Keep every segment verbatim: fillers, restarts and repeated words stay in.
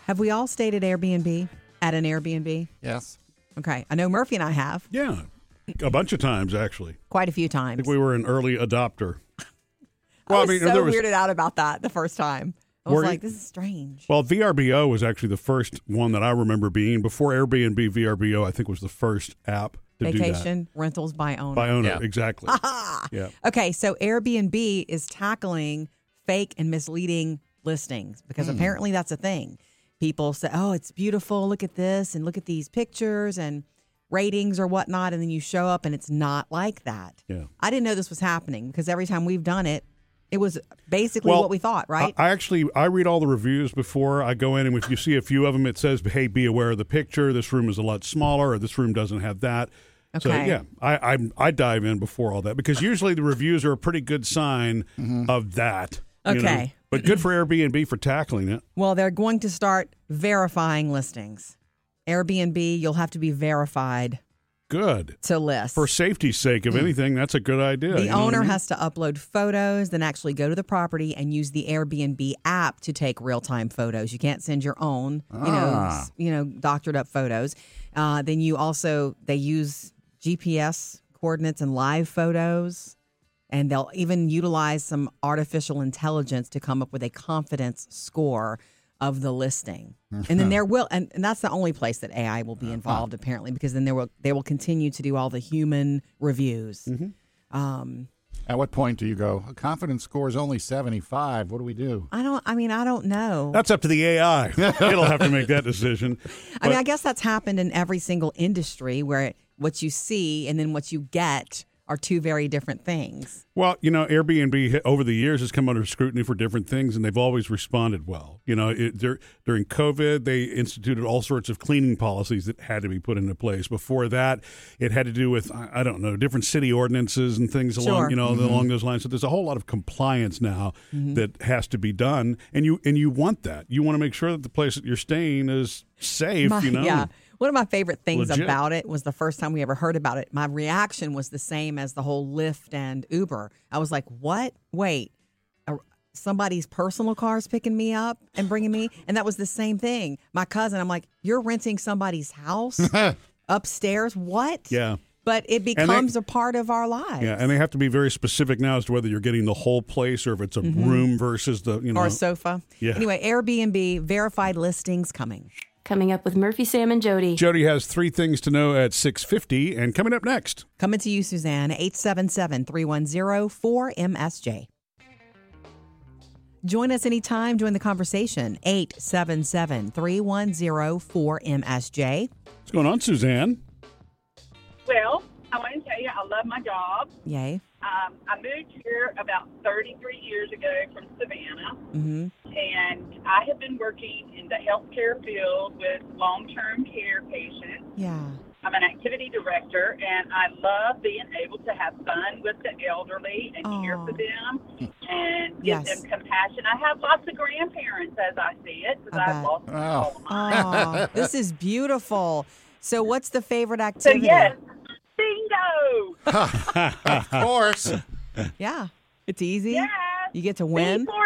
Have we all stayed at Airbnb, at an Airbnb? Yes. Okay. I know Murphy and I have. Yeah, a bunch of times, actually. Quite a few I times. think we were an early adopter. Well, I was I mean, so there was, weirded out about that the first time. I was Were you- like, this is strange. Well, V R B O was actually the first one that I remember being. Before Airbnb, V R B O, I think, was the first app to Vacation rentals by owner. do that. By owner, Yeah. exactly. Yeah. Okay, so Airbnb is tackling fake and misleading listings because apparently that's a thing. People say, oh, it's beautiful. Look at this and look at these pictures and ratings or whatnot. And then you show up and it's not like that. Yeah. I didn't know this was happening because every time we've done it, it was basically Well, what we thought, right? I, I actually I read all the reviews before I go in, and if you see a few of them, it says, "Hey, be aware of the picture. This room is a lot smaller, or this room doesn't have that." So Okay. yeah, I, I I dive in before all that because usually the reviews are a pretty good sign of that. you know. Okay. But good for Airbnb for tackling it. Well, they're going to start verifying listings. Airbnb, you'll have to be verified Good. to list. For safety's sake, if anything, that's a good idea. The you know what owner I mean? has to upload photos, then actually go to the property and use the Airbnb app to take real-time photos. You can't send your own, you know, Ah. s- you know, doctored up photos. Uh, then you also they use G P S coordinates and live photos, and they'll even utilize some artificial intelligence to come up with a confidence score of the listing. And then there will, and, and that's the only place that A I will be involved apparently, because then there will they will continue to do all the human reviews. Um, At what point do you go, a confidence score is only seventy-five. What do we do? I don't. I mean, I don't know. That's up to the A I. It'll have to make that decision. I mean, But- I guess that's happened in every single industry where what you see and then what you get are two very different things. Well, you know, Airbnb hit- over the years has come under scrutiny for different things, and they've always responded well. You know, it, dur- during COVID, they instituted all sorts of cleaning policies that had to be put into place. Before that, it had to do with, I I don't know, different city ordinances and things Sure. along, you know, along those lines. So there's a whole lot of compliance now that has to be done, and you and you want that. You want to make sure that the place that you're staying is safe. My- you know, Yeah. One of my favorite things Legit. about it was the first time we ever heard about it. My reaction was the same as the whole Lyft and Uber. I was like, what? Wait, a- somebody's personal car's picking me up and bringing me? And that was the same thing. My cousin, I'm like, you're renting somebody's house upstairs? What? Yeah. But it they- becomes a part of our lives. Yeah, and they have to be very specific now as to whether you're getting the whole place or if it's a room versus the, you know. Or a sofa. Yeah. Anyway, Airbnb verified listings coming. Coming up with Murphy, Sam, and Jody. Jody has three things to know at six fifty, and coming up next. Coming to you, Suzanne, eight seven seven, three one zero, four M S J. Join us anytime. Join the conversation. eight seven seven, three one zero, four M S J. What's going on, Suzanne? Well, I want to tell you, I love my job. Yay. Um, I moved here about thirty-three years ago from Savannah, Mm-hmm. and I have been working in the healthcare field with long-term care patients. Yeah. I'm an activity director, and I love being able to have fun with the elderly and care Aw. for them and give Yes. them compassion. I have lots of grandparents as I see it because I I've bet. lost Oh. all of mine. Oh, this is beautiful. So what's the favorite So, activity? yes, bingo! Of course. Yeah. It's easy. Yeah. You get to win. B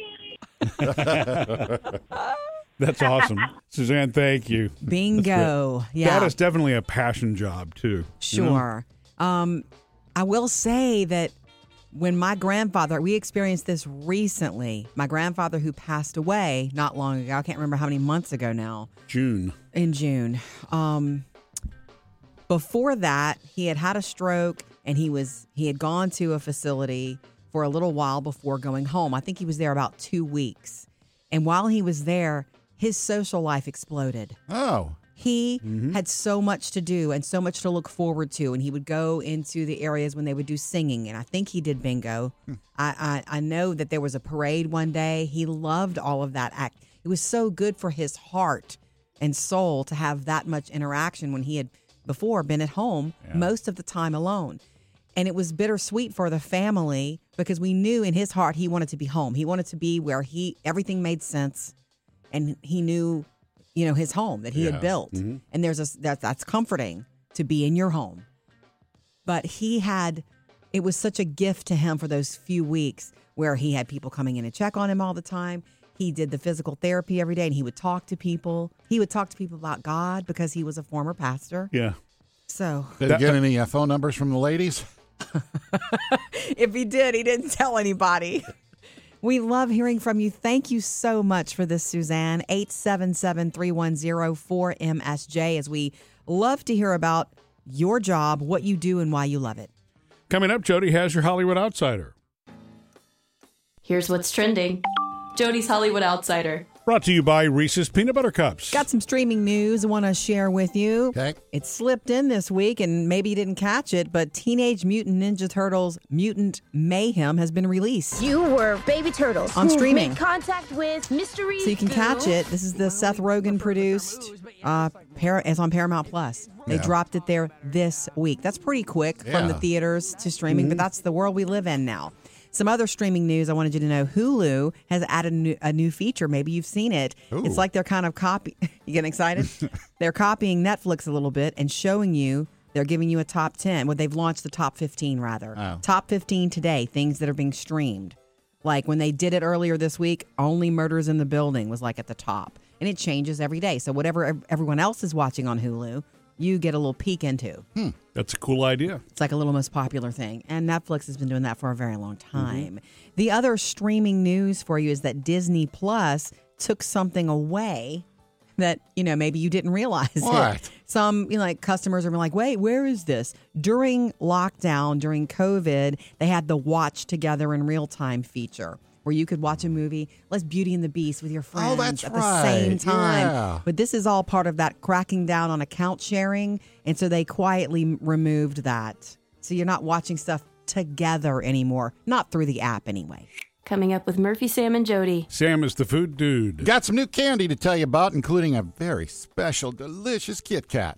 fourteen. That's awesome. Suzanne, thank you. Bingo. Yeah. That is definitely a passion job, too. you know? Sure. Um, I will say that when my grandfather, we experienced this recently, my grandfather who passed away not long ago, I can't remember how many months ago now, June. in June. Um, before that, he had had a stroke and he was he had gone to a facility for a little while before going home. I think he was there about two weeks. And while he was there, his social life exploded. Oh. He had so much to do and so much to look forward to. And he would go into the areas when they would do singing. And I think he did bingo. I, I, I know that there was a parade one day. He loved all of that act. It was so good for his heart and soul to have that much interaction when he had before been at home most of the time alone. And it was bittersweet for the family because we knew in his heart he wanted to be home. He wanted to be where he everything made sense. And he knew, you know, his home that he Yeah. had built. And there's a that that's comforting to be in your home. But he had it was such a gift to him for those few weeks where he had people coming in and check on him all the time. He did the physical therapy every day, and he would talk to people. He would talk to people about God because he was a former pastor. Yeah. So Did he get any uh, phone numbers from the ladies? if he did, he didn't tell anybody. We love hearing from you. Thank you so much for this, Suzanne. eight seven seven, three one zero, four M S J, as we love to hear about your job, what you do, and why you love it. Coming up, Jody has your Hollywood Outsider. Here's what's trending. Jody's Hollywood Outsider. Brought to you by Reese's Peanut Butter Cups. Got some streaming news I want to share with you. Okay. It slipped in this week, and maybe you didn't catch it, but Teenage Mutant Ninja Turtles Mutant Mayhem has been released. You were baby turtles On who streaming. made contact with mystery. So you can goo. catch it. This is the Seth Rogen produced. Uh, Par- it's on Paramount Plus. They Yeah. dropped it there this week. That's pretty quick from the Yeah. theaters to streaming, but that's the world we live in now. Some other streaming news I wanted you to know. Hulu has added a new, a new feature. Maybe you've seen it. Ooh. It's like they're kind of copy. You getting excited? They're copying Netflix a little bit and showing you. They're giving you a top ten. Well, they've launched the top fifteen, rather. Oh. Top fifteen today, things that are being streamed. Like when they did it earlier this week, Only Murders in the Building was like at the top. And it changes every day. So whatever ev- everyone else is watching on Hulu, you get a little peek into. Hmm. That's a cool idea. It's like a little most popular thing. And Netflix has been doing that for a very long time. Mm-hmm. The other streaming news for you is that Disney Plus took something away that, you know, maybe you didn't realize What? it. Some, you know, like customers are like, wait, where is this? During lockdown, during COVID, they had the Watch Together in Real Time feature, where you could watch a movie, let's Beauty and the Beast with your friends that's at the same right. time. Yeah. But this is all part of that cracking down on account sharing. And so they quietly removed that. So you're not watching stuff together anymore, not through the app anyway. Coming up with Murphy, Sam, and Jody. Sam is the food dude. Got some new candy to tell you about, including a very special, delicious Kit Kat.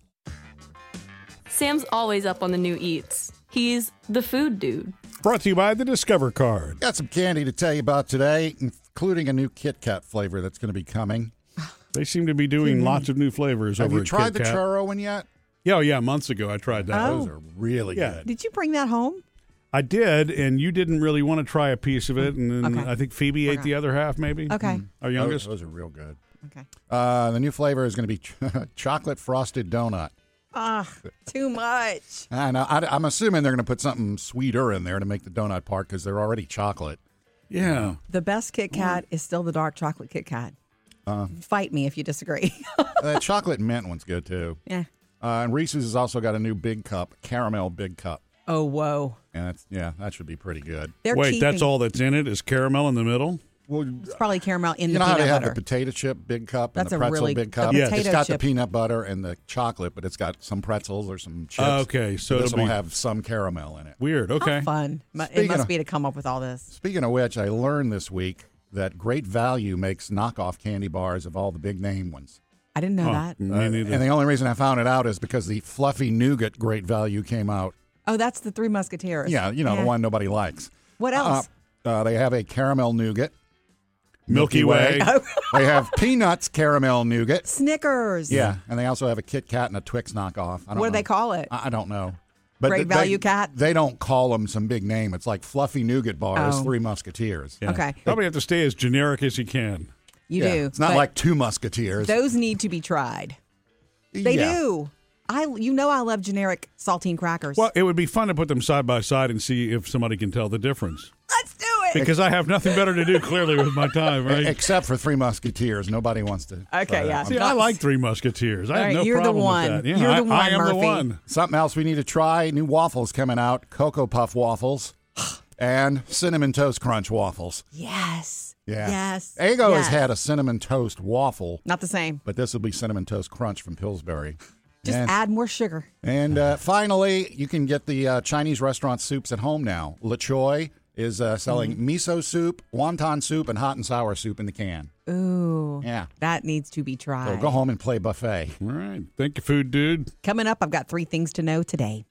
Sam's always up on the new eats. He's the food dude. Brought to you by the Discover Card. Got some candy to tell you about today, including a new Kit Kat flavor that's going to be coming. They seem to be doing lots of new flavors Have over you at tried Kit the Kat. churro one yet? Yeah, oh, yeah, months ago I tried that. Oh. Those are really Yeah. good. Did you bring that home? I did, and you didn't really want to try a piece of it, and then Okay. I think Phoebe ate the other half, maybe. Okay. Our Those, youngest. those are real good. Okay. Uh, the new flavor is going to be ch- chocolate frosted donut. Ah, too much. I know. I, I'm assuming they're going to put something sweeter in there to make the donut part because they're already chocolate. Yeah. The best Kit Kat is still the dark chocolate Kit Kat. Uh, Fight me if you disagree. the chocolate mint one's good too. Yeah. Uh, and Reese's has also got a new big cup, caramel big cup, Oh, whoa. and that's yeah, that should be pretty good. They're Wait, keeping, that's all that's in it is caramel in the middle? Well, It's probably caramel in you the know how peanut they have butter. the potato chip big cup and That's the a pretzel really- big the cup? Yeah. It's potato got chip. the peanut butter and the chocolate, but it's got some pretzels or some chips. Okay, so this it'll will be- have some caramel in it. Weird. How Okay. fun. Mu- It Speaking must of- be to come up with all this. Speaking of which, I learned this week that Great Value makes knockoff candy bars of all the big name ones. I didn't know Huh, that. me Uh, neither. and the only reason I found it out is because the fluffy nougat Great Value came out. Oh, that's the Three Musketeers. Yeah, you know, Yeah. the one nobody likes. What else? Uh, uh, they have a caramel nougat. Milky Way. They have peanuts caramel nougat. Snickers. Yeah, and they also have a Kit Kat and a Twix knockoff. I don't What do know. they call it? I I don't know. But Great th- they- Value Cat? They don't call them some big name. It's like fluffy nougat bars, Oh. Three Musketeers. Yeah. Okay. Probably have to stay as generic as you can. You Yeah, do. It's not but like Two Musketeers. those need to be tried. They Yeah. do. I, you know, I love generic saltine crackers. Well, it would be fun to put them side by side and see if somebody can tell the difference. Let's do it. Because I have nothing better to do, clearly, with my time, right? Except for Three Musketeers. Nobody wants to. Okay, try that yeah. one. See, I like Three Musketeers. I All have right, no you're the problem one. with that. Yeah, You're the I, one, I am the Murphy. one. Something else we need to try, new waffles coming out, Cocoa Puff waffles and Cinnamon Toast Crunch waffles. Yes. Yeah. Yes. Eggo yes. has had a Cinnamon Toast waffle, Not the same. but this will be Cinnamon Toast Crunch from Pillsbury. Just and add more sugar. and uh, finally, you can get the uh, Chinese restaurant soups at home now. La Choy is uh, selling Mm-hmm. miso soup, wonton soup, and hot and sour soup in the can. Ooh. Yeah. That needs to be tried. So go home and play buffet. All right. Thank you, food dude. Coming up, I've got three things to know today.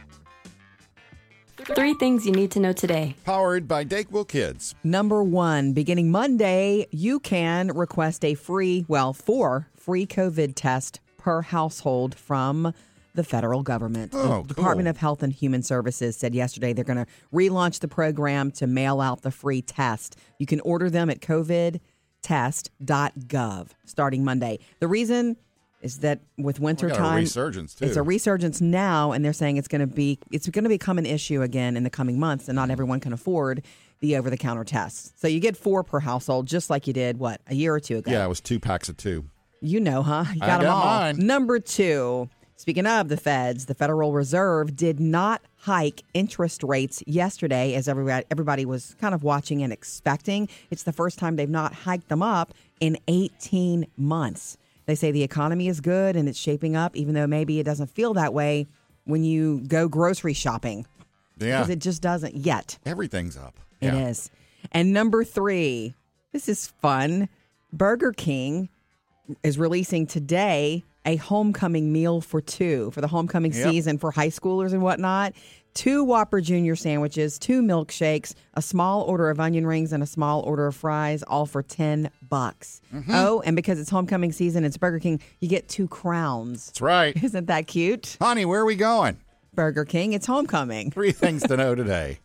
Three things you need to know today. Powered by Dakeville Kids. Number one, beginning Monday, you can request a free, well, four free COVID tests per household from the federal government. Oh, the Department cool. of Health and Human Services said yesterday they're going to relaunch the program to mail out the free test. You can order them at covid test dot gov starting Monday. The reason is that with winter We got time, a resurgence too. it's a resurgence now, and they're saying it's going to be it's going to become an issue again in the coming months, and not everyone can afford the over-the-counter tests. So you get four per household, just like you did what a year or two ago. Yeah, it was two packs of two. You know, huh? You I got them got all. mine. Number two. Speaking of the feds, the Federal Reserve did not hike interest rates yesterday, as everybody, everybody was kind of watching and expecting. It's the first time they've not hiked them up in eighteen months. They say the economy is good and it's shaping up, even though maybe it doesn't feel that way when you go grocery shopping. Yeah. Because it just doesn't yet. Everything's up. It Yeah. is. And number three, this is fun. Burger King is releasing today a homecoming meal for two for the homecoming Yep. season for high schoolers and whatnot. Two Whopper Junior sandwiches, two milkshakes, a small order of onion rings, and a small order of fries, all for ten bucks. Mm-hmm. Oh, and because it's homecoming season, it's Burger King, you get two crowns. That's right. Isn't that cute? Honey, where are we going? Burger King, it's homecoming. Three things to know today.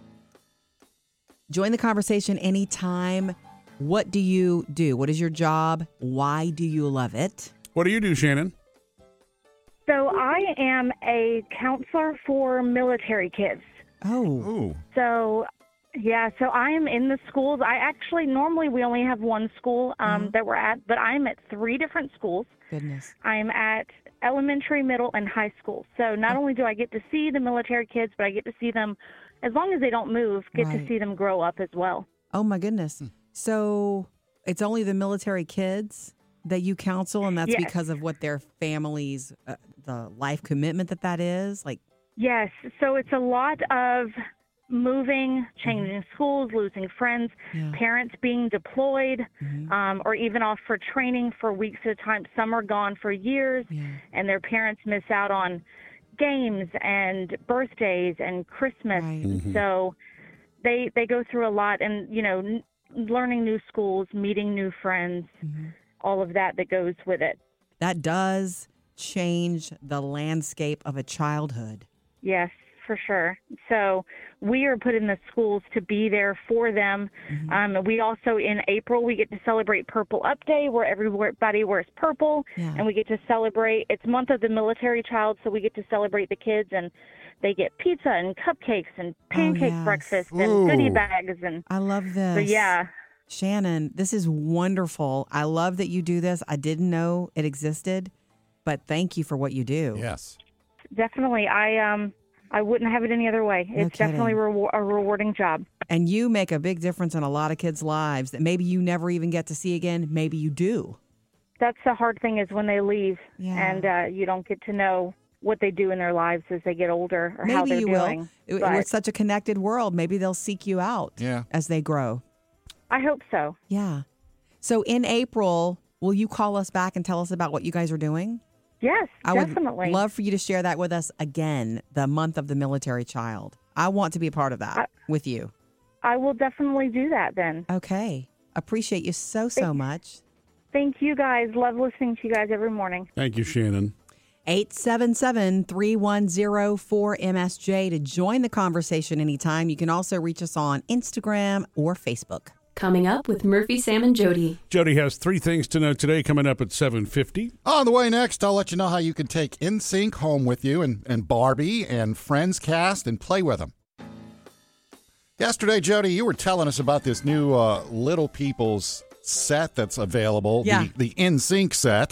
Join the conversation anytime. What do you do? What is your job? Why do you love it? What do you do, Shannon? So I am a counselor for military kids. Oh, Ooh. So, yeah, so I am in the schools. I actually, normally we only have one school um, that we're at, but I'm at three different schools. goodness. I'm at elementary, middle, and high school. So not only do I get to see the military kids, but I get to see them, as long as they don't move, get Right. to see them grow up as well. Oh, my goodness. Hmm. So it's only the military kids that you counsel, and that's Yes. because of what their families, uh, the life commitment that that is? Like, Yes, so it's a lot of moving, changing schools, losing friends, Yeah. parents being deployed, Mhm. um, or even off for training for weeks at a time. Some are gone for years, Yeah. and their parents miss out on games and birthdays and Christmas. Right. So they they go through a lot, and you know, n- learning new schools, meeting new friends, Mhm. all of that that goes with it. That does change the landscape of a childhood. Yes, for sure. So we are put in the schools to be there for them. Um, we also, in April, we get to celebrate Purple Up Day, where everybody wears purple, Yeah. and we get to celebrate. It's month of the military child, so we get to celebrate the kids, and they get pizza and cupcakes and pancake yes. breakfast Ooh. and goodie bags. And I love this. so, yeah. Shannon, this is wonderful. I love that you do this. I didn't know it existed, but thank you for what you do. Yes. Definitely. I um I wouldn't have it any other way. No It's definitely kidding. rewar- a rewarding job. And you make a big difference in a lot of kids' lives that maybe you never even get to see again. Maybe you do. That's the hard thing, is when they leave Yeah. and uh, you don't get to know what they do in their lives as they get older or how Maybe they're you doing. will. It- But We're such a connected world. Maybe they'll seek you out Yeah. as they grow. I hope so. Yeah. So in April, will you call us back and tell us about what you guys are doing? Yes, I definitely. would love for you to share that with us again, the month of the military child. I want to be a part of that I- with you. I will definitely do that then. Okay. Appreciate you so, so much. Thank you guys. Love listening to you guys every morning. Thank you, Shannon. eight seven seven, three one zero, four M S J to join the conversation anytime. You can also reach us on Instagram or Facebook. Coming up with Murphy, Sam, and Jody. Jody has three things to know today coming up at seven fifty. On the way next, I'll let you know how you can take N Sync home with you and, and Barbie and Friends cast and play with them. Yesterday, Jody, you were telling us about this new uh, Little People's set that's available. Yeah. The, the N Sync set.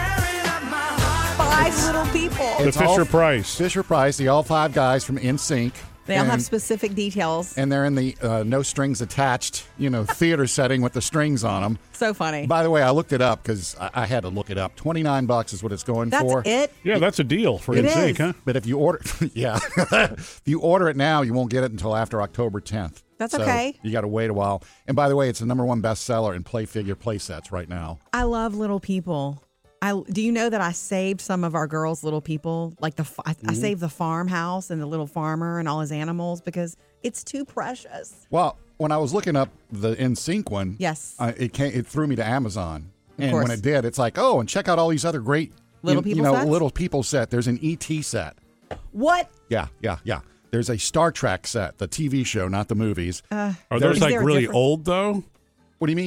Five little people. The It's all- Fisher Price. Fisher Price, the all five guys from N Sync. They all and, have specific details. and they're in the uh, no strings attached, you know, theater setting with the strings on them. So funny. By the way, I looked it up because I, I had to look it up. twenty-nine bucks is what it's going That's for. it? Yeah, that's a deal for It N Sync, is. huh? But if you order, yeah, if you order it now, you won't get it until after October tenth. That's So okay. You got to wait a while. And by the way, it's the number one bestseller in play figure play sets right now. I love little people. I do you know that I saved some of our girls' little people, like the f- I, Mm-hmm. I saved the farmhouse and the little farmer and all his animals because it's too precious. Well, when I was looking up the N Sync one, Yes. uh, it came, it threw me to Amazon. And course. when it did, it's like, oh, and check out all these other great Little you, people you know, sets? little people set. There's an E T set. What? Yeah, yeah, yeah. There's a Star Trek set, the T V show, not the movies. Are Is those like there a really difference? old, though? What do you mean?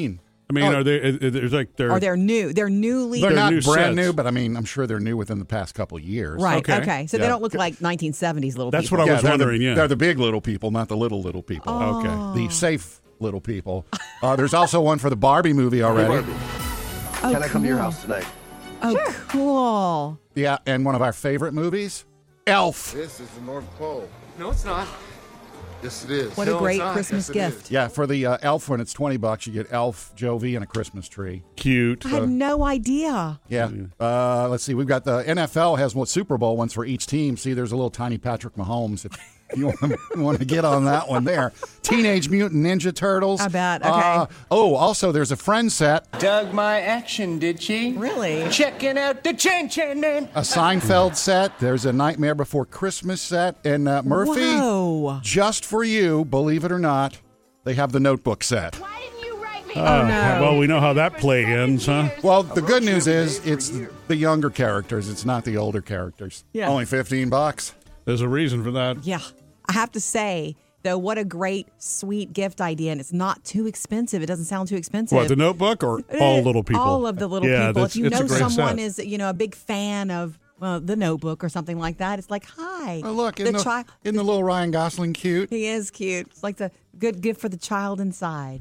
I mean, Oh. are they? There's like they're. Or they're new. They're newly. They're They're not new brand sets. new, but I mean, I'm sure they're new within the past couple of years. Right. Okay. Okay. So Yeah. they don't look like nineteen seventies little That's people. what I was they're wondering. The, yeah. They're the big little people, not the little little people. Oh. Okay. The safe little people. Uh, there's also one for the Barbie movie already. Oh, Can I come to your cool. house tonight? Oh, cool. Yeah, and one of our favorite movies, Elf. This is the North Pole. No, it's not. Yes, it is. What No, a great it's not. Christmas Yes, it gift. Yeah, for the uh, Elf one, it's twenty bucks. You get Elf, Jovi, and a Christmas tree. Cute. I had no idea. Yeah. Uh, let's see. We've got the N F L has what Super Bowl ones for each team. See, there's a little tiny Patrick Mahomes. If you want to, want to get on that one there. Teenage Mutant Ninja Turtles. I bet. Okay. Uh, oh, also there's a Friend set, Dug my action, did she? Really? Checking out the Chin Chin Man. a Seinfeld set. There's a Nightmare Before Christmas set. And uh, Murphy, Whoa. just for you, believe it or not, they have the Notebook set. Why didn't you write me? Oh, no. Well, we know how that play ends, huh? Well, the good news is it's the younger characters. It's not the older characters. Yeah. Only fifteen bucks. There's a reason for that. Yeah. I have to say, though, what a great, sweet gift idea. And it's not too expensive. It doesn't sound too expensive. What, the Notebook or all little people? All of the little yeah, people. that's- If you it's a know great someone set. is, you know, a big fan of well, the Notebook or something like that, it's like, hi. Oh, look, the in the, child. in the little Ryan Gosling cute. He is cute. It's like the good gift for the child inside.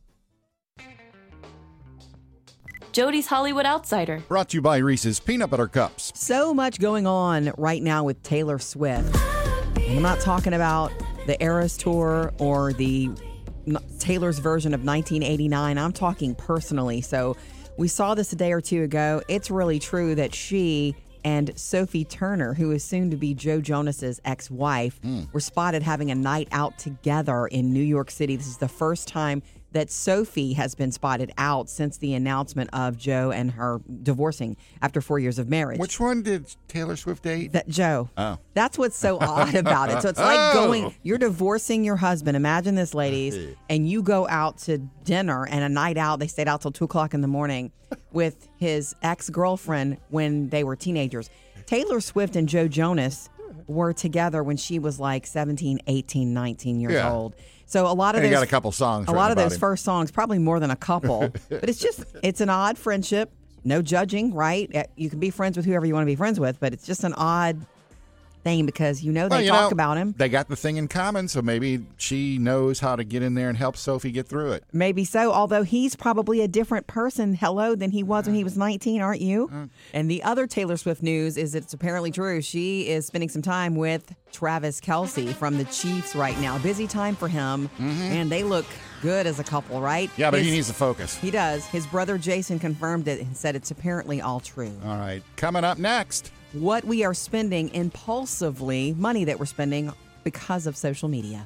Jody's Hollywood Outsider. Brought to you by Reese's Peanut Butter Cups. So much going on right now with Taylor Swift. And I'm not talking about the Eras Tour or the Taylor's version of nineteen eighty-nine. I'm talking personally. So we saw this a day or two ago. It's really true that she and Sophie Turner, who is soon to be Joe Jonas's ex-wife, were spotted having a night out together in New York City. This is the first time that Sophie has been spotted out since the announcement of Joe and her divorcing after four years of marriage. Which one did Taylor Swift date? That Joe. Oh. That's what's so odd about it. So it's like Oh. going, you're divorcing your husband. Imagine this, ladies, and you go out to dinner and a night out. They stayed out till two o'clock in the morning with his ex-girlfriend when they were teenagers. Taylor Swift and Joe Jonas were together when she was like seventeen, eighteen, nineteen years Yeah. old. So a lot of And he those, got a couple songs a written lot of about those him. first songs, probably more than a couple. But it's just, it's an odd friendship. No judging, right? Uh, You can be friends with whoever you want to be friends with, but it's just an odd thing because you know they Well, you talk know, about him. They got the thing in common, so maybe she knows how to get in there and help Sophie get through it. Maybe so, although he's probably a different person, hello, than he was when he was nineteen, aren't you? Uh. And the other Taylor Swift news is it's apparently true. She is spending some time with Travis Kelce from the Chiefs right now. Busy time for him, and they look good as a couple, right? Mm-hmm. Yeah, but he His- needs to focus. He does. His brother Jason confirmed it and said it's apparently all true. All right, coming up next. What we are spending impulsively, money that we're spending because of social media.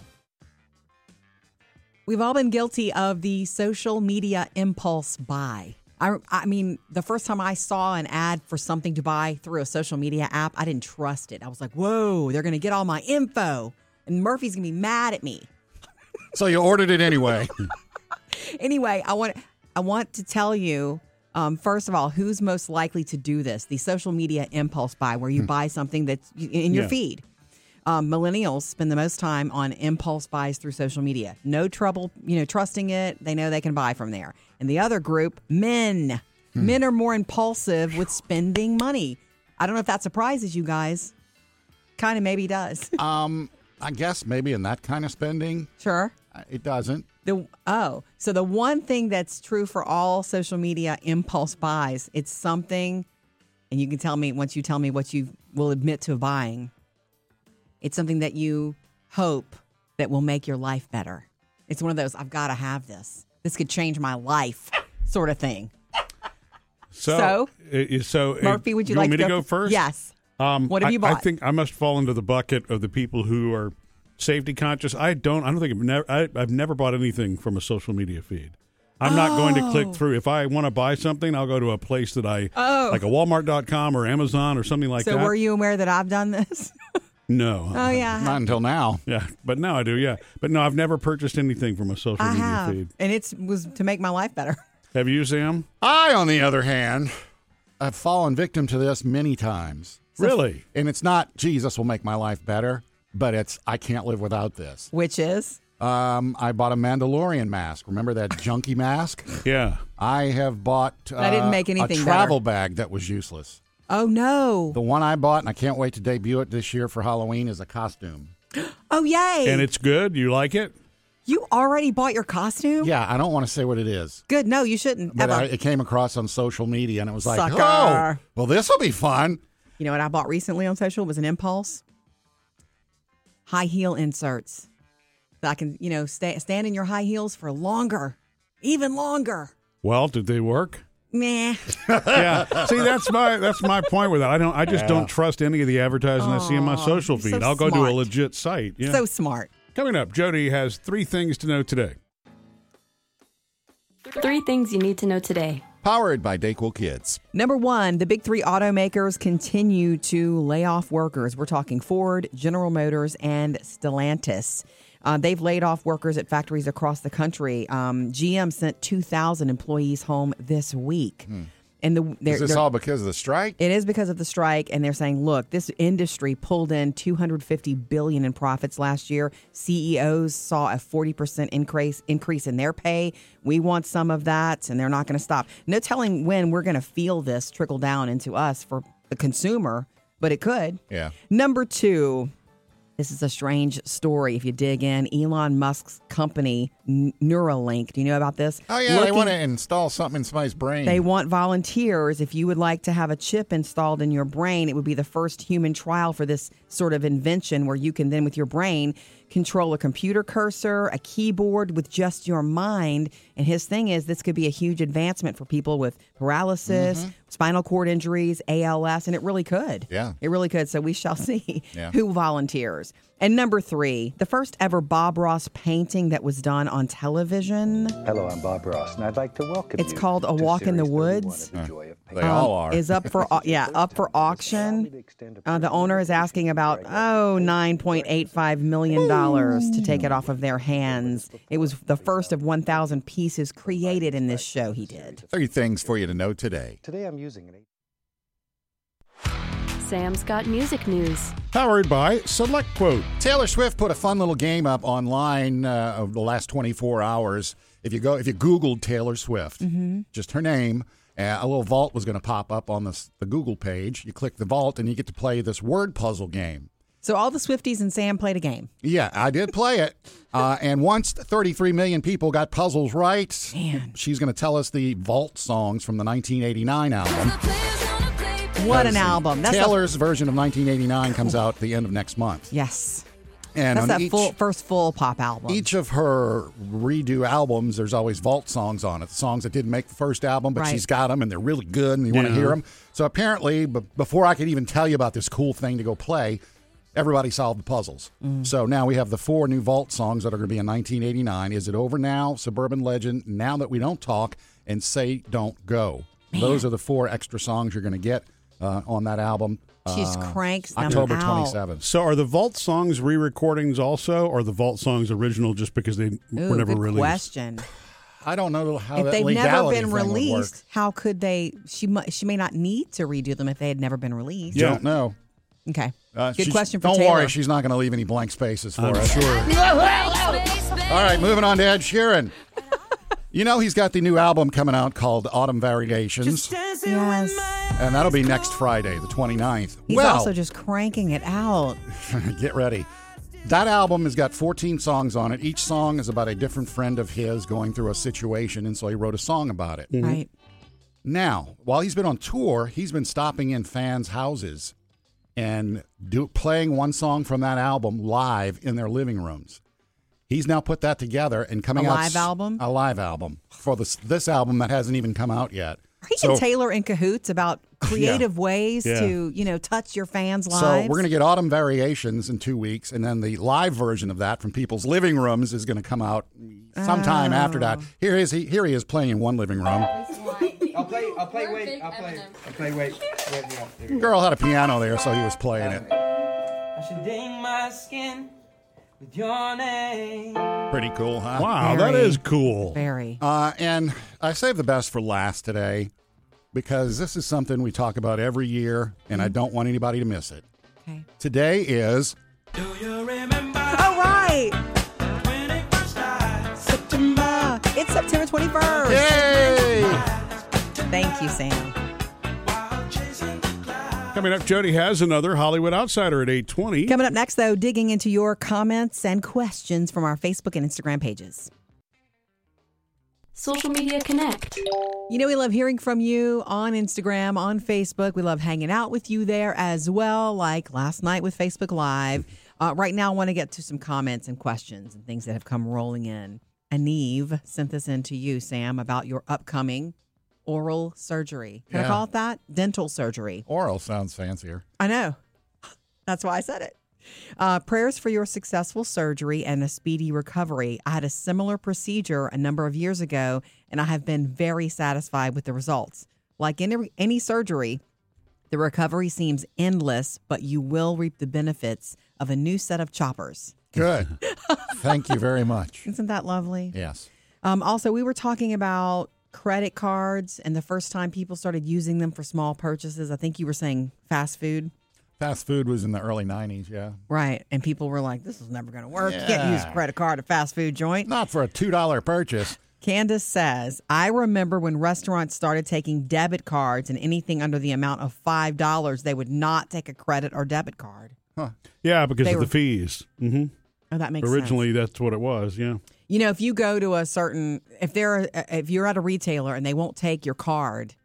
We've all been guilty of the social media impulse buy. I, I mean, the first time I saw an ad for something to buy through a social media app, I didn't trust it. I was like, whoa, they're going to get all my info, and Murphy's going to be mad at me. So you ordered it anyway. Anyway, I want I want to tell you, um, first of all, who's most likely to do this? The social media impulse buy, where you buy something that's in your Yeah. feed. Um, millennials spend the most time on impulse buys through social media. No trouble, you know, trusting it. They know they can buy from there. And the other group, men. Men are more impulsive with spending money. I don't know if that surprises you guys. Kind of maybe does. um, I guess maybe in that kind of spending, Sure. uh, it doesn't. The oh, so the one thing that's true for all social media impulse buys, it's something, and you can tell me once you tell me what you will admit to buying. It's something that you hope that will make your life better. It's one of those I've got to have this. This could change my life, sort of thing. So, So? uh, so uh, Murphy, would you, want like me to go go first? Yes. Um, What have I- you I bought? think I must fall into the bucket of the people who are safety conscious. I don't. I don't think I've never. I, I've never bought anything from a social media feed. I'm not going to click through. If I want to buy something, I'll go to a place that I Oh. like a Walmart dot com or Amazon or something like So that. were you aware that I've done this? No. Oh yeah, I Not have. until now. Yeah, but now I do. Yeah, but no, I've never purchased anything from a social I media have, feed. and it was to make my life better. Have you, Sam? I, on the other hand, have fallen victim to this many times. Really? And it's not, geez, this will make my life better, but it's, I can't live without this. Which is Uh, Um, I bought a Mandalorian mask. Remember that junky mask? Yeah. I have bought uh, I didn't make anything a travel better. bag that was useless. Oh, no. The one I bought, and I can't wait to debut it this year for Halloween, is a costume. Oh, yay. And it's good? You like it? You already bought your costume? Yeah, I don't want to say what it is. Good. No, you shouldn't. But ever. I, it came across on social media, and it was like, Sucker. oh, well, this will be fun. You know what I bought recently on social was an impulse? High heel inserts. So I can, you know, stay, stand in your high heels for longer, even longer. Well, did they work? Meh. Yeah. See, that's my that's my point with that. I don't. I just Yeah. don't trust any of the advertising I see on my Aw, social you're feed. so I'll go to a smart. legit site. Yeah. So smart. Coming up, Jody has three things to know today. Three things you need to know today. Powered by Dayquil Kids. Number one, the big three automakers continue to lay off workers. We're talking Ford, General Motors, and Stellantis. Uh, they've laid off workers at factories across the country. Um, G M sent two thousand employees home this week. Hmm. And the, they're, Is this they're- all because of the strike? It is because of the strike, and they're saying, look, this industry pulled in two hundred fifty billion dollars in profits last year. C E Os saw a forty percent increase increase in their pay. We want some of that, and they're not going to stop. No telling when we're going to feel this trickle down into us for the consumer, but it could. Yeah. Number two, this is a strange story if you dig in. Elon Musk's company, N- Neuralink. Do you know about this? Oh, yeah, they Looking- want to install something in somebody's brain. They want volunteers. If you would like to have a chip installed in your brain, it would be the first human trial for this sort of invention where you can then, with your brain, control a computer cursor, a keyboard with just your mind. And his thing is this could be a huge advancement for people with paralysis, Mm-hmm. spinal cord injuries, A L S, and it really could. Yeah. It really could. So we shall see Yeah. who volunteers. And number three, the first ever Bob Ross painting that was done on television. Hello, I'm Bob Ross, and I'd like to welcome It's you called A to Walk in the Series thirty-one Woods. of The Joy of They Painting. all are. Is up for au- yeah up for auction. Uh, the owner is asking about oh nine point eight five million dollars to take it off of their hands. It was the first of one thousand pieces created in this show. He did. Three things for you to know today. Today I'm using an eight. Sam's got music news. Powered by Select Quote. Taylor Swift put a fun little game up online uh, over the last twenty-four hours. If you go, if you Googled Taylor Swift, just her name, uh, a little vault was going to pop up on the, the Google page. You click the vault, and you get to play this word puzzle game. So all the Swifties and Sam played a game. Yeah, I did play it. Uh, and once thirty-three million people got puzzles right, Man. she's going to tell us the vault songs from the nineteen eighty-nine album. What an album! That's a- Taylor's version of nineteen eighty-nine comes out the end of next month. yes, And that's on that each, full first full pop album. each of her redo albums, there's always vault songs on it. The songs that didn't make the first album, but Right. she's got them, and they're really good, and you want to Yeah. hear them. So apparently, b- before I could even tell you about this cool thing to go play, everybody solved the puzzles. Mm. So now we have the four new vault songs that are going to be in nineteen eighty-nine. Is It Over Now, Suburban Legend, Now That We Don't Talk, and Say Don't Go. Those are the four extra songs you're going to get uh, on that album. She just uh, cranks them October out. twenty-seventh. So are the Vault songs re-recordings also, or are the Vault songs original just because they Ooh, were never good released? question. I don't know how If that they've never legality been thing would work. released, how could they? She mu- she may not need to redo them if they had never been released. Yeah. Don't know. Okay, Uh, good she's- question for Don't Taylor. worry, she's not going to leave any blank spaces for I'm us. sure. All right, moving on to Ed Sheeran. You know he's got the new album coming out called Autumn Variations, Yes, and that'll be next Friday, the twenty-ninth. he's well, also just cranking it out. get ready. That album has got fourteen songs on it. Each song is about a different friend of his going through a situation, and so he wrote a song about it. Right. Now, while he's been on tour, he's been stopping in fans' houses and do, playing one song from that album live in their living rooms. He's now put that together and coming A out live s- album? a live album for this this album that hasn't even come out yet. Are he So- and Taylor in cahoots about creative ways Yeah. to, you know, touch your fans' lives? So we're going to get Autumn Variations in two weeks, and then the live version of that from people's living rooms is going to come out sometime after that. Oh. Here is he. Here he is playing in one living room. I'll play. I'll play. Wait. I'll play. I'll play. Wait. Wait. Yeah. There we go. Girl had a piano there, so he was playing it. I should ding my skin with your name. Pretty cool, huh? Wow, that Very. is cool. Very. Uh, and I saved the best for last today because this is something we talk about every year, and I don't want anybody to miss it. Okay. Today is Do you remember All right. when it Thank you, Sam. Coming up, Jody has another Hollywood Outsider at eight twenty. Coming up next, though, digging into your comments and questions from our Facebook and Instagram pages. Social Media Connect. You know, we love hearing from you on Instagram, on Facebook. We love hanging out with you there as well, like last night with Facebook Live. Uh, right now, I want to get to some comments and questions and things that have come rolling in. Aneve sent this in to you, Sam, about your upcoming oral surgery. Can Yeah. I call it that? Dental surgery. Oral sounds fancier. I know. That's why I said it. Uh, prayers for your successful surgery and a speedy recovery. I had a similar procedure a number of years ago, and I have been very satisfied with the results. Like any, any surgery, the recovery seems endless, but you will reap the benefits of a new set of choppers. Good. Thank you very much. Isn't that lovely? Yes. Um, also, we were talking about credit cards and the first time people started using them for small purchases. I think you were saying fast food. Fast food was in the early nineties, yeah. Right. And people were like, this is never going to work. You can't Yeah. use a credit card at a fast food joint. Not for a two dollar purchase. Candace says, I remember when restaurants started taking debit cards and anything under the amount of five dollars, they would not take a credit or debit card. Huh. Yeah, because They of were- the fees. Mm-hmm. Oh, that makes Originally, sense. that's what it was, yeah. You know, if you go to a certain, if they're, if you're at a retailer and they won't take your card,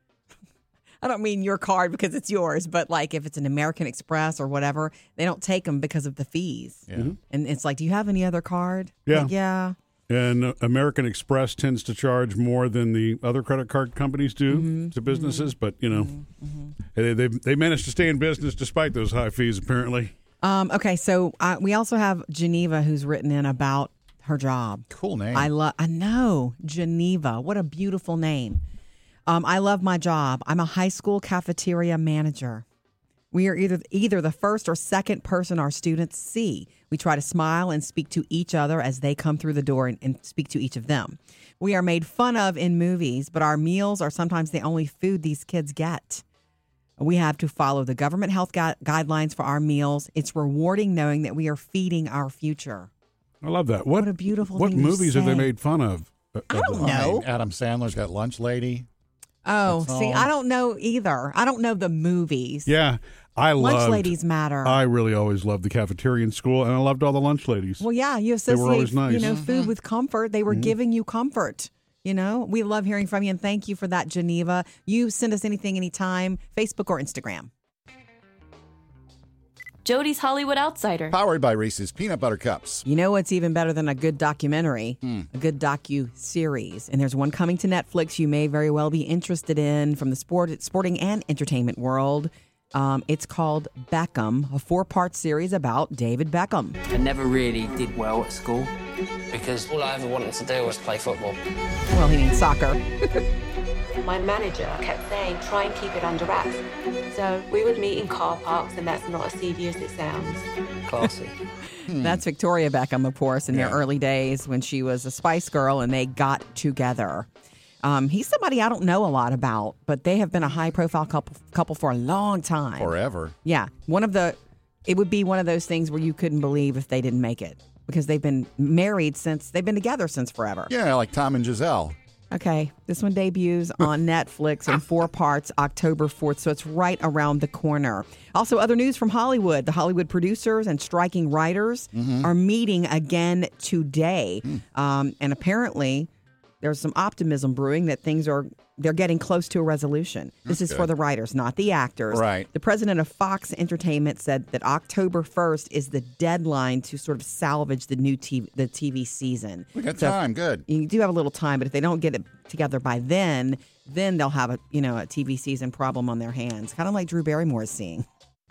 I don't mean your card because it's yours, but like if it's an American Express or whatever, they don't take them because of the fees. Yeah. Mm-hmm. And it's like, do you have any other card? Yeah. Like, yeah. And uh, American Express tends to charge more than the other credit card companies do Mm-hmm. to businesses, but, you know, they, they they managed to stay in business despite those high fees, apparently. Um, okay, so uh, we also have Geneva who's written in about her job. Cool name. I love. I know Geneva. What a beautiful name. Um, I love my job. I'm a high school cafeteria manager. We are either either the first or second person our students see. We try to smile and speak to each other as they come through the door and, and speak to each of them. We are made fun of in movies, but our meals are sometimes the only food these kids get. We have to follow the government health gu- guidelines for our meals. It's rewarding knowing that we are feeding our future. I love that. What, What a beautiful What thing to movies have they say. made fun of? Uh, I don't know. Adam Sandler's got Lunch Lady. Oh, That's see, all. I don't know either. I don't know the movies. Yeah, I Lunch loved, ladies matter. I really always loved the cafeteria in school, and I loved all the lunch ladies. well, yeah, you They were associate always nice. you know food Mm-hmm. with comfort. They were giving you comfort. You know, we love hearing from you, and thank you for that, Geneva. You send us anything, anytime, Facebook or Instagram. Jody's Hollywood Outsider. Powered by Reese's Peanut Butter Cups. You know what's even better than a good documentary? Hmm. A good docu-series. And there's one coming to Netflix you may very well be interested in from the sport, sporting and entertainment world. Um, it's called Beckham, a four-part series about David Beckham. I never really did well at school because all I ever wanted to do was play football. Well, he means soccer. My manager kept saying, try and keep it under wraps. So we would meet in car parks, and that's not as seedy as it sounds. Classy. That's Victoria Beckham, of course, in their Yeah. early days when she was a Spice Girl and they got together. Um, he's somebody I don't know a lot about, but they have been a high-profile couple couple for a long time. Forever. Yeah, one of the, it would be one of those things where you couldn't believe if they didn't make it because they've been married since, they've been together since forever. Yeah, like Tom and Giselle. Okay, this one debuts on Netflix in four parts October fourth, so it's right around the corner. Also, other news from Hollywood. The Hollywood producers and striking writers are meeting again today. Um, and apparently, there's some optimism brewing that things are, they're getting close to a resolution. This is good. for the writers, not the actors. Right. The president of Fox Entertainment said that October first is the deadline to sort of salvage the new T V, the T V season. We got So- time. Good. You do have a little time, but if they don't get it together by then, then they'll have a you know a T V season problem on their hands, kind of like Drew Barrymore is seeing.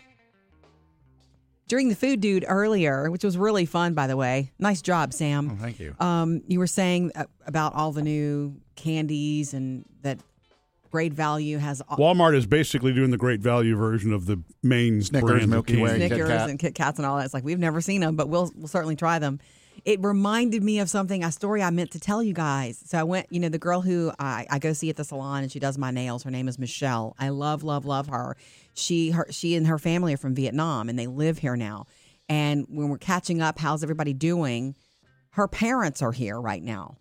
During the Food Dude earlier, which was really fun, by the way. Nice job, Sam. Oh, thank you. Um, you were saying uh, about all the new candies and that Great Value has all- Walmart is basically doing the great value version of the main Snickers, brand of Milky candy. Way. Kit Snickers Kat. and Kit Kats and all that. It's like we've never seen them, but we'll we'll certainly try them. It reminded me of something, a story I meant to tell you guys. So I went, you know, the girl who I, I go see at the salon and she does my nails. Her name is Michelle. I love, love, love her. She, her, she and her family are from Vietnam and they live here now. And when we're catching up, how's everybody doing? Her parents are here right now.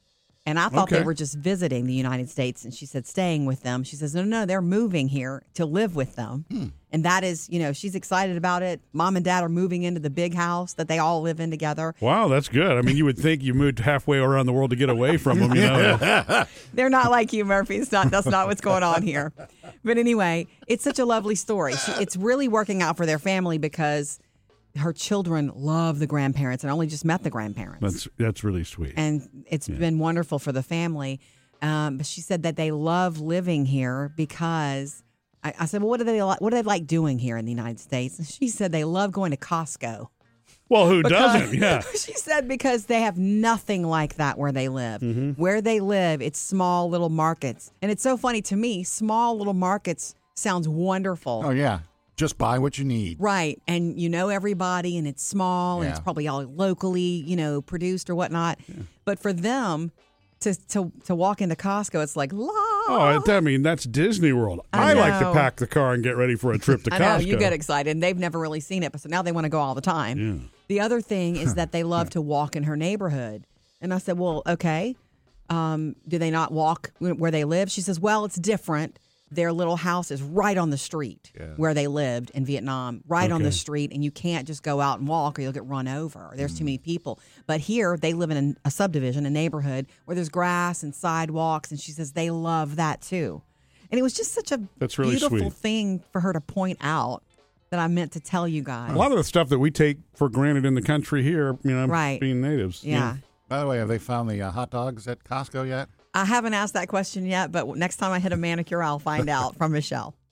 And I thought Okay. they were just visiting the United States. And she said, staying with them. She says, no, no, they're moving here to live with them. Hmm. And that is, you know, she's excited about it. Mom and dad are moving into the big house that they all live in together. Wow, that's good. I mean, you would think you moved halfway around the world to get away from them, you know. They're not like you, Murphy. It's not, that's not what's going on here. But anyway, it's such a lovely story. She, it's really working out for their family because her children love the grandparents and only just met the grandparents. That's that's really sweet. And it's yeah. been wonderful for the family. Um, but she said that they love living here because I, I said, well, what do they like? What do they like doing here in the United States? And she said they love going to Costco. Well, who Because- doesn't? Yeah. She said because they have nothing like that where they live. Mm-hmm. Where they live, it's small little markets. And it's so funny to me, small little markets sounds wonderful. Oh, yeah. Just buy what you need. Right. And you know everybody and it's small and Yeah. it's probably all locally, you know, produced or whatnot. Yeah. But for them to, to to walk into Costco, it's like, la. Oh, I mean, that's Disney World. I I, like to know. pack the car and get ready for a trip to I Costco. know, you get excited. And they've never really seen it, but so now they want to go all the time. Yeah. The other thing is that they love to walk in her neighborhood. And I said, well, okay. Um, do they not walk where they live? She says, well, it's different. Their little house is right on the street Yeah. where they lived in Vietnam, right on Okay. the street. And you can't just go out and walk or you'll get run over. There's mm. too many people. But here they live in a subdivision, a neighborhood where there's grass and sidewalks. And she says they love that too. And it was just such a That's really beautiful sweet. thing for her to point out that I meant to tell you guys. A lot of the stuff that we take for granted in the country here, you know, Right. being natives. Yeah. By the way, have they found the uh, hot dogs at Costco yet? I haven't asked that question yet, but next time I hit a manicure, I'll find out from Michelle.